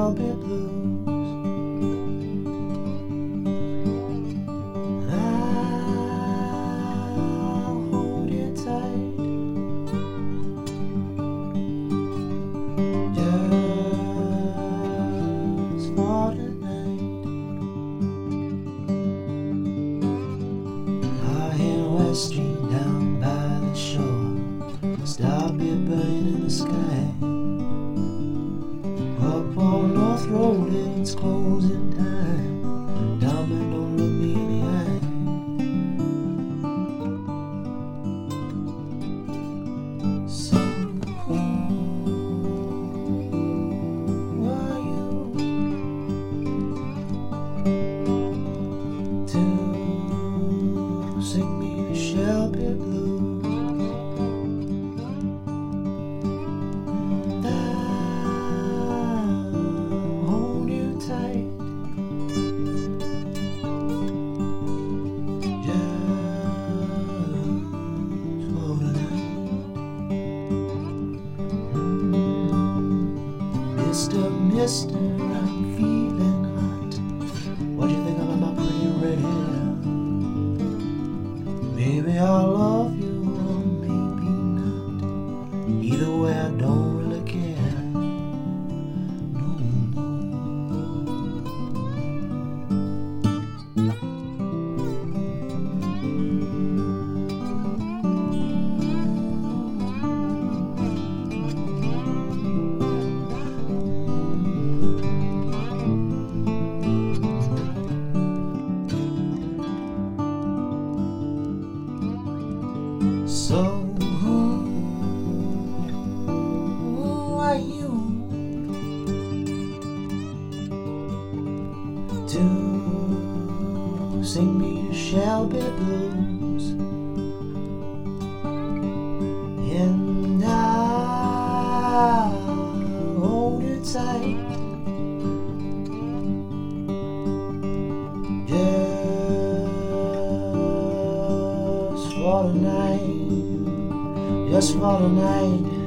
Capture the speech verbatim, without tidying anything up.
Shelby Blues. I'll hold you tight, just for tonight. Our hand West Street down by the shore, stop it burning in the sky. Up on North Road, it's closing time. Diamond, don't look me in the eye. So who are you to sing me the Shelby Blues? Mister, Mister, I'm feeling hot. What do you think about my pretty red hair? Maybe I'll love you or maybe not. Either way, I don't really care. No, so who are you to sing me the Shelby Blues? And I'll hold you tight, just for tonight, just for tonight.